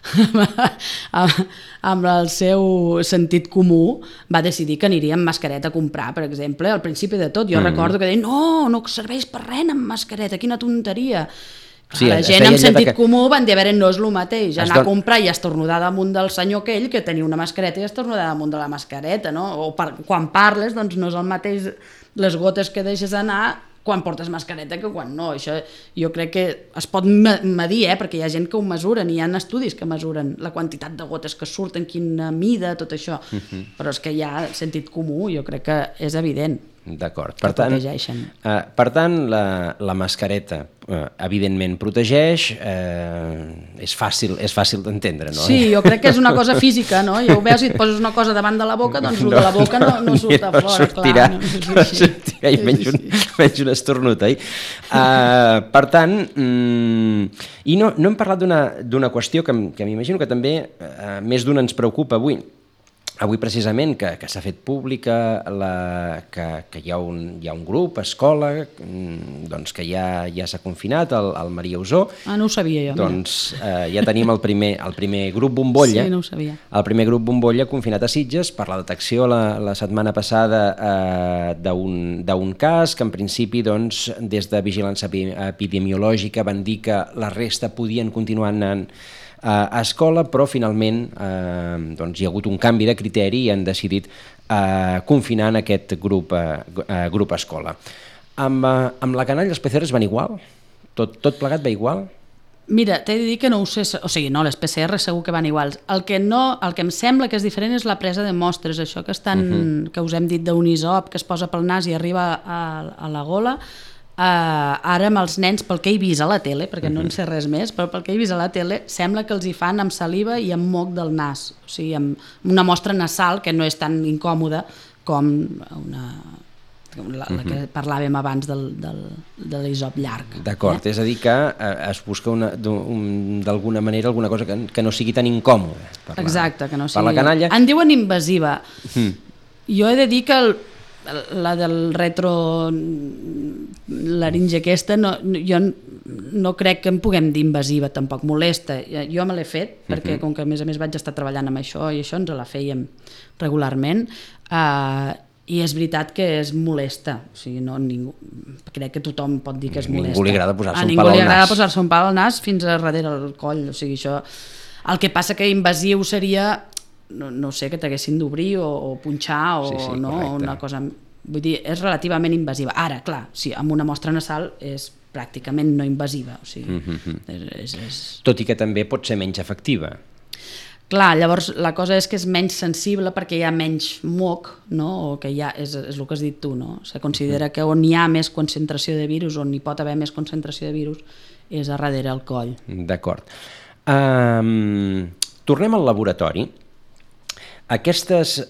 amb el seu sentit comú va decidir que aniria amb mascareta a comprar, per exemple, al principi de tot. Jo recordo que deien, no serveix per res amb mascareta, quina tonteria. Sí, la gent amb sentit comú van dir, a veure, no és el mateix, anar a comprar i estornudar damunt del senyor aquell que tenia una mascareta i estornudar damunt de la mascareta, no? O quan parles, doncs no és el mateix les gotes que deixes anar quan portes mascareta que quan no. Això jo crec que es pot medir, perquè hi ha gent que ho mesuren i hi ha estudis que mesuren la quantitat de gotes que surten, quina mida, tot això, però és que hi ha sentit comú, jo crec que és evident. D'acord. Per tant, la mascareta evidentment protegeix, és fàcil d'entendre, no? Sí, jo crec que és una cosa física, no? Ja ho veus, si et poses una cosa davant de la boca, doncs el de la boca no surt a fora, clar. No sortirà i menys un estornut, oi? Per tant, i no hem parlat d'una qüestió que m'imagino que també més d'un ens preocupa avui. Avui precisament que s'ha fet pública que hi ha un grup, escola, doncs que ja s'ha confinat, el Maria Usó. No ho sabia jo. Doncs ja tenim el primer grup bombolla. Sí, no ho sabia. El primer grup bombolla confinat a Sitges per la detecció la setmana passada d'un cas que en principi doncs, des de vigilància epidemiològica van dir que la resta podien continuar anant a escola, però finalment hi ha hagut un canvi de criteri i han decidit confinar en aquest grup escola. Amb la canalla els PCRs van igual? Tot plegat va igual? Mira, t'he de dir que no ho sé, o sigui, no, les PCR segur que van iguals. El que em sembla que és diferent és la presa de mostres, això que que us hem dit d'un isop que es posa pel nas i arriba a la gola. Ara amb els nens, pel que he vist a la tele, perquè no en sé res més, però pel que he vist a la tele, sembla que els hi fan amb saliva i amb moc del nas, o sigui, amb una mostra nasal que no és tan incòmoda com la que parlàvem abans de l'isop llarg. D'acord, és a dir que es busca d'alguna manera alguna cosa que no sigui tan incòmoda Exacte, que no sigui... per la canalla. En diuen invasiva. Jo he de dir que la del laringe aquesta jo no crec que en puguem dir invasiva, tampoc molesta. Jo me l'he fet perquè com que a més vaig estar treballant amb això i això ens la fèiem regularment, i és veritat que és molesta, o sigui, crec que tothom pot dir que és molesta. Ningú li agrada posar-se un pal al nas. Ningú li agrada posar-se un pal al nas fins a darrere el coll, o sigui, això... El que passa que invasiu seria, no sé, que t'haguessin d'obrir o punxar o una cosa... Vull dir, és relativament invasiva. Ara, clar, sí, amb una mostra nasal és pràcticament no invasiva, o sigui... Tot i que també pot ser menys efectiva. Clar, llavors la cosa és que és menys sensible perquè hi ha menys moc, no? O que és el que has dit tu, no? Se considera que on hi ha més concentració de virus, on hi pot haver més concentració de virus, és a darrere el coll. D'acord. Tornem al laboratori. Aquestes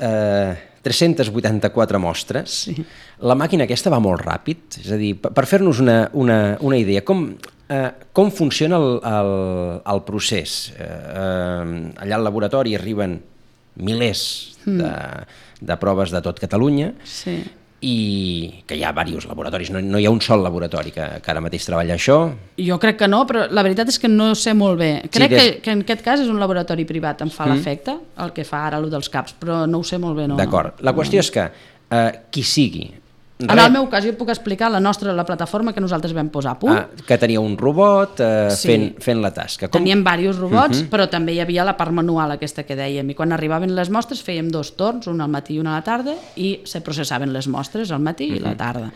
384 mostres, la màquina aquesta va molt ràpid, és a dir, per fer-nos una idea, com funciona el procés? Allà al laboratori arriben milers de proves de tot Catalunya i que hi ha diversos laboratoris, no hi ha un sol laboratori que ara mateix treballa això. Jo crec que no, però la veritat és que no sé molt bé. Crec que en aquest cas és un laboratori privat, em fa l'efecte, el que fa ara el dels CAPs, però no ho sé molt bé. D'acord, la qüestió és que qui sigui... En el meu cas jo puc explicar la plataforma que nosaltres vam posar a punt. Que tenia un robot fent la tasca. Teníem diversos robots, però també hi havia la part manual aquesta que dèiem, i quan arribaven les mostres fèiem 2 torns, un al matí i un a la tarda, i se processaven les mostres al matí i a la tarda.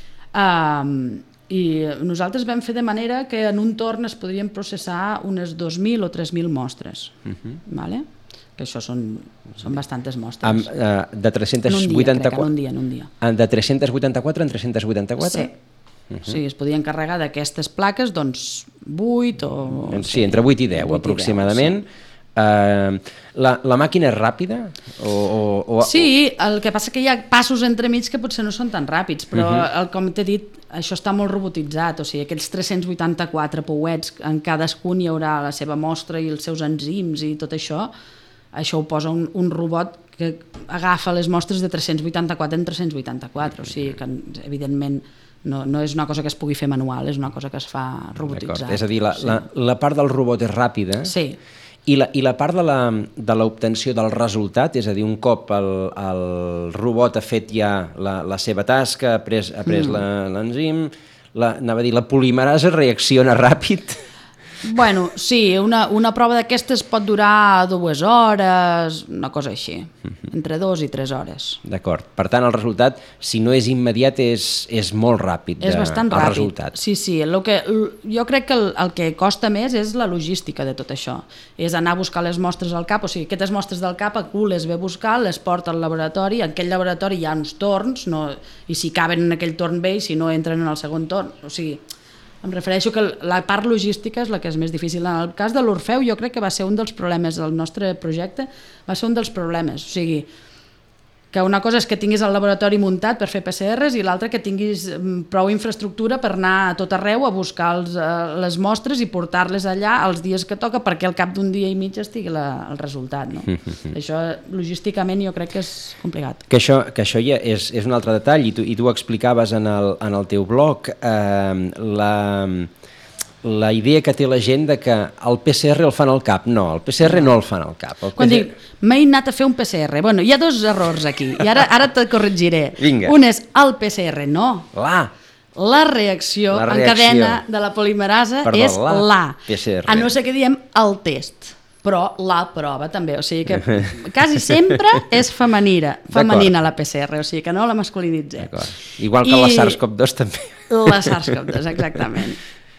I nosaltres vam fer de manera que en un torn es podrien processar unes 2.000 o 3.000 mostres. Vale? Que això són bastantes mostres. De 384... En un dia. De 384 en 384? Sí. Sí, es podien carregar d'aquestes plaques, doncs, 8 o... Sí, entre 8 i 10 aproximadament. La màquina és ràpida? Sí, el que passa que hi ha passos entremig que potser no són tan ràpids, però com t'he dit, això està molt robotitzat, o sigui, aquells 384 pouets, en cadascun hi haurà la seva mostra i els seus enzims i tot això ho posa un robot que agafa les mostres de 384 en 384, o sigui que evidentment no és una cosa que es pugui fer manual, és una cosa que es fa robotitzat. És a dir, la part del robot és ràpida. Sí. I la part de l'obtenció del resultat, és a dir, un cop el robot ha fet ja la seva tasca, ha pres l'enzim, anava a dir, la polimerasa reacciona ràpid? Bueno, sí, una prova d'aquestes pot durar 2 hores, una cosa així, entre 2 i 3 hores. D'acord. Per tant, el resultat, si no és immediat, és molt ràpid. És bastant ràpid. Resultat. Sí. Jo crec que el que costa més és la logística de tot això. És anar a buscar les mostres al CAP, o sigui, aquestes mostres del CAP algú les ve a buscar, les porta al laboratori, en aquell laboratori hi ha uns torns, i si caben en aquell torn bé i si no entren en el segon torn, o sigui... Em refereixo que la part logística és la que és més difícil. En el cas de l'Orfeu jo crec que va ser un dels problemes del nostre projecte, va ser un dels problemes, o sigui, que una cosa és que tinguis el laboratori muntat per fer PCRs i l'altra que tinguis prou infraestructura per anar a tot arreu a buscar les mostres i portar-les allà els dies que toca perquè al cap d'un dia i mig estigui el resultat. No? Això logísticament jo crec que és complicat. Que això ja és un altre detall i tu explicaves en el teu blog la idea que té la gent de que el PCR el fan al CAP. No, el PCR no el fan al CAP. Quan dic, m'he anat a fer un PCR, bueno, hi ha 2 errors aquí, i ara te corregiré. Vinga. Un és el PCR, no. La reacció en cadena de la polimerasa és la. PCR. A no ser que diem el test, però la prova també, o sigui que quasi sempre és femenina la PCR, o sigui que no la masculinitzem. Igual que la SARS-CoV-2 també. La SARS-CoV-2, exactament.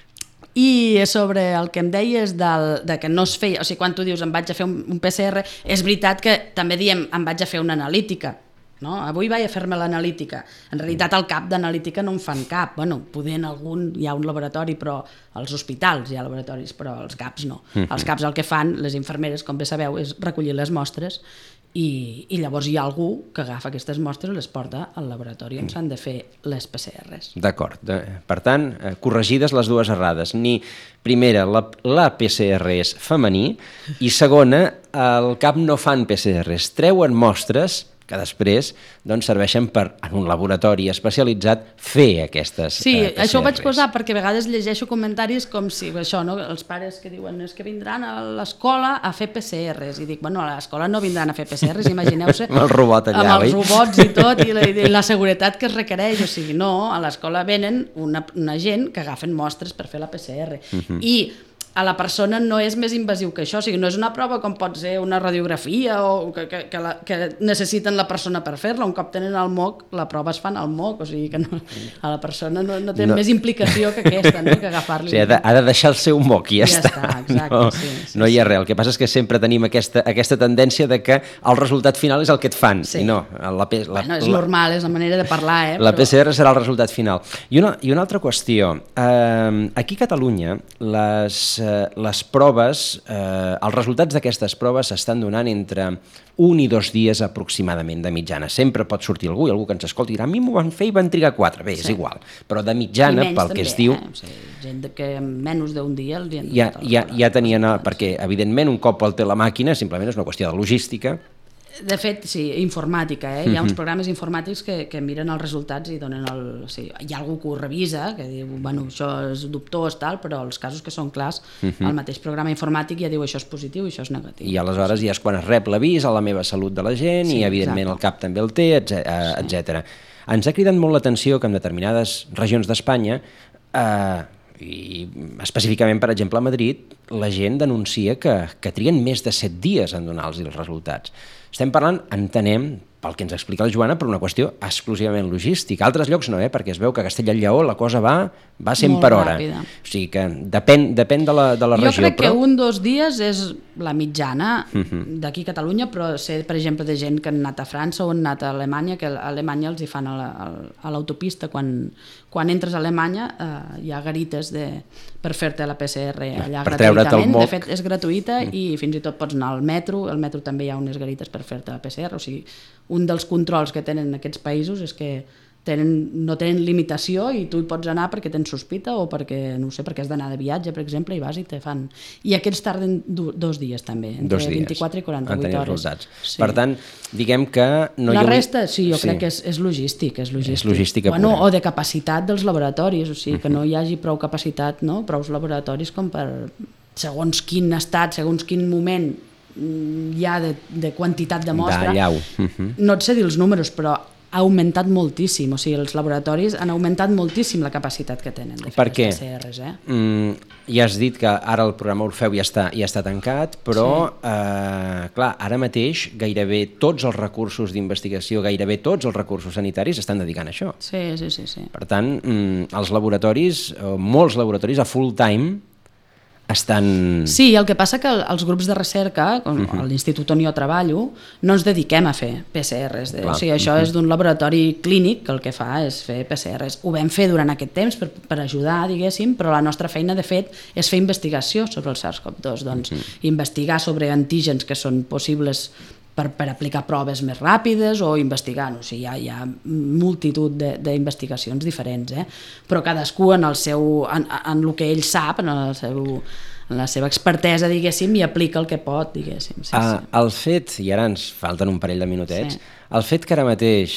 I sobre el que em deies de que no es feia, o sigui, quan tu dius em vaig a fer un PCR, és veritat que també diem em vaig a fer una analítica, no? Avui vaig a fer-me l'analítica. En realitat al CAP d'analítica no en fan cap. Bueno, poder en algun hi ha un laboratori, però als hospitals hi ha laboratoris, però als CAPs no. Als CAPs el que fan les infermeres, com bé sabeu, és recollir les mostres i llavors hi ha algú que agafa aquestes mostres i les porta al laboratori on s'han de fer les PCRs. D'acord. Per tant, corregides les dues errades. Primera, la PCR és femení i segona, al CAP no fan PCRs, treuen mostres que després serveixen per, en un laboratori especialitzat, fer aquestes Sí, PCRs. això ho vaig posar perquè a vegades llegeixo comentaris com si, això, no? Els pares que diuen és que vindran a l'escola a fer PCRs, i dic, bueno, a l'escola no vindran a fer PCRs, imagineu-se amb el robot allà, amb els robots i tot, i la seguretat que es requereix, o sigui, no, a l'escola venen una gent que agafen mostres per fer la PCR, i a la persona no és més invasiu que això, o sigui, no és una prova com pot ser una radiografia o que necessiten la persona per fer-la, un cop tenen el moc, la prova es fan al moc, o sigui que no, a la persona no té més implicació que aquesta, no? Que agafar-li. O sigui, ha de deixar el seu moc i ja està. Exacte, no hi ha res. El que passa és que sempre tenim aquesta tendència de que el resultat final és el que et fan. Sí. I no, és normal, és la manera de parlar, La PCR serà el resultat final. I una altra qüestió. Aquí a Catalunya, les proves, els resultats d'aquestes proves s'estan donant entre 1 i 2 dies aproximadament de mitjana. Sempre pot sortir algú i algú que ens escolti dirà a mi m'ho van fer i van trigar 4. Bé, és igual. Però de mitjana, pel que es diu... O sigui, gent que en menys d'un dia... Ja tenien... Perquè, evidentment, un cop el té la màquina, simplement és una qüestió de logística. De fet, sí, informàtica, hi ha uns programes informàtics que miren els resultats i donen o sigui, hi ha algú que ho revisa, que diu, bueno, això és dubtós, tal, però els casos que són clars, el mateix programa informàtic ja diu això és positiu i això és negatiu. I aleshores ja és quan es rep l'avís a la meva salut de la gent i, evidentment, el CAP també el té, etc. Ens ha cridat molt l'atenció que en determinades regions d'Espanya, i específicament, per exemple, a Madrid, la gent denuncia que triguen més de 7 dies en donar-los els resultats. Estem parlant, entenem, pel que ens explica la Joana, per una qüestió exclusivament logística. A altres llocs no, perquè es veu que a Castella i Lleó la cosa va 100 per hora. Ràpida. O sigui que depèn de la regió. Jo crec que 1 o 2 dies és la mitjana d'aquí a Catalunya, però sé, per exemple, de gent que han anat a França o han anat a Alemanya, que a Alemanya els hi fan a l'autopista, quan entres a Alemanya hi ha garites per fer-te la PCR allà gratuïtament. De fet, és gratuïta i fins i tot pots anar al metro també hi ha unes garites per fer-te la PCR, o sigui, un dels controls que tenen aquests països és que no tenen limitació i tu hi pots anar perquè tens sospita o perquè, no sé, perquè has d'anar de viatge, per exemple, i vas i te fan... I aquests tarden 2 dies també, entre 24 i 48 hores. Sí. Per tant, diguem que... La resta, sí, jo crec que és logístic. És logística pura. O de capacitat dels laboratoris, o sigui, que no hi hagi prou capacitat, no? Prous laboratoris com per, segons quin estat, segons quin moment hi ha de quantitat de mostra. No et sé dir els números, però ha augmentat moltíssim, o sigui, els laboratoris han augmentat moltíssim la capacitat que tenen de fer les PCRs. Ja has dit que ara el programa Orfeu ja està tancat, però clar, ara mateix gairebé tots els recursos d'investigació, gairebé tots els recursos sanitaris estan dedicant a això. Sí. Per tant, els laboratoris, molts laboratoris a full time estan... Sí, el que passa que els grups de recerca, com l'Institut on jo treballo, no ens dediquem a fer PCRs. O sigui, això és d'un laboratori clínic que el que fa és fer PCRs. Ho vam fer durant aquest temps per ajudar, diguéssim, però la nostra feina, de fet, és fer investigació sobre el SARS-CoV-2. Doncs investigar sobre antígens que són possibles per aplicar proves més ràpides o investigar, o sigui, hi ha multitud d'investigacions diferents, però cadascú en el que ell sap, en la seva expertesa, diguéssim, i aplica el que pot, diguéssim. El fet, i ara ens falten un parell de minutets, el fet que ara mateix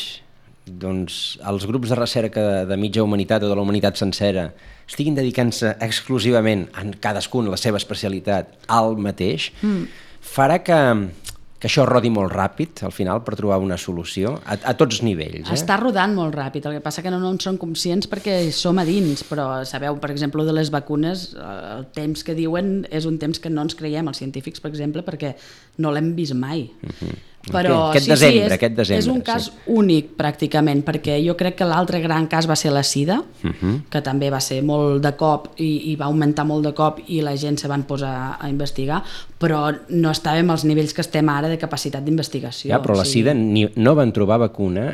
els grups de recerca de mitja humanitat o de la humanitat sencera estiguin dedicant-se exclusivament, en cadascun la seva especialitat, al mateix, farà que això rodi molt ràpid, al final, per trobar una solució, a tots nivells. Està rodant molt ràpid, el que passa que no en som conscients perquè som a dins, però sabeu, per exemple, de les vacunes, el temps que diuen és un temps que no ens creiem, els científics, per exemple, perquè no l'hem vist mai. Però Aquest desembre, és un cas únic pràcticament, perquè jo crec que l'altre gran cas va ser la sida, que també va ser molt de cop i va augmentar molt de cop i la gent se van posar a investigar, però no estàvem als nivells que estem ara de capacitat d'investigació. Ja, però la sida no van trobar vacuna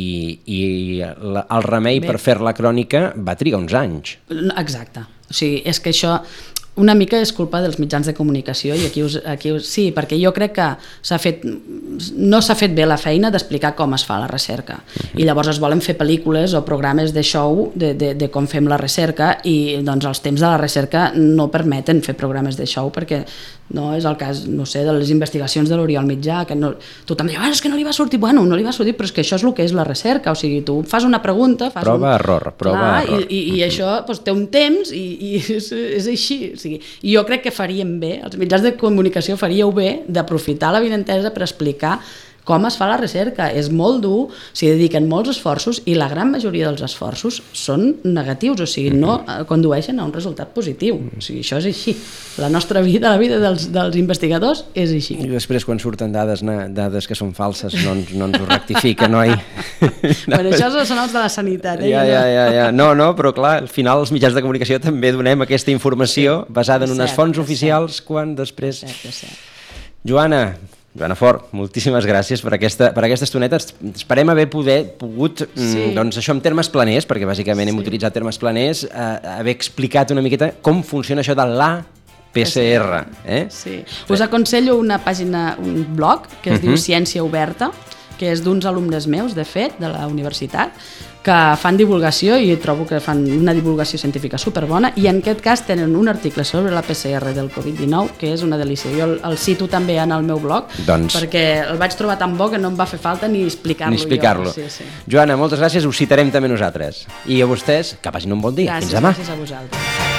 i el remei per fer-la crònica va trigar uns anys. Exacte. O sigui, és que això una mica és culpa dels mitjans de comunicació i sí, perquè jo crec que no s'ha fet bé la feina d'explicar com es fa la recerca i llavors es volen fer pel·lícules o programes de show de com fem la recerca i doncs els temps de la recerca no permeten fer programes de show perquè no és el cas, no sé, de les investigacions de l'Oriol Mitjà, que tothom diu, és que no li va sortir, bueno, no li va sortir, però és que això és el que és la recerca, o sigui, tu fas una pregunta, prova, error. I això té un temps i és així. O sigui, i jo crec que faríem bé, els mitjans de comunicació faríeu bé d'aprofitar l'avinentesa per explicar com es fa la recerca. És molt dur, s'hi dediquen molts esforços i la gran majoria dels esforços són negatius, o sigui, no condueixen a un resultat positiu. O sigui, això és així. La nostra vida, la vida dels investigadors és així. I després quan surten dades que són falses no ens ho rectifiquen, oi? Bueno, això són els de la sanitat. Ja. No, però clar, al final els mitjans de comunicació també donem aquesta informació basada en unes fonts oficials quan després... Joana Fort, moltíssimes gràcies per aquesta estoneta. Esperem haver pogut, doncs això en termes planers, perquè bàsicament hem utilitzat termes planers, haver explicat una miqueta com funciona això de la PCR. Sí. Us aconsello una pàgina, un blog, que es diu Ciència Oberta, que és d'uns alumnes meus, de fet, de la universitat, que fan divulgació i trobo que fan una divulgació científica superbona i en aquest cas tenen un article sobre la PCR del Covid-19 que és una delícia. Jo el cito també en el meu blog perquè el vaig trobar tan bo que no em va fer falta ni explicar-lo. Sí. Joana, moltes gràcies, us citarem també nosaltres. I a vostès, que passin un bon dia. Fins demà. Gràcies a vosaltres.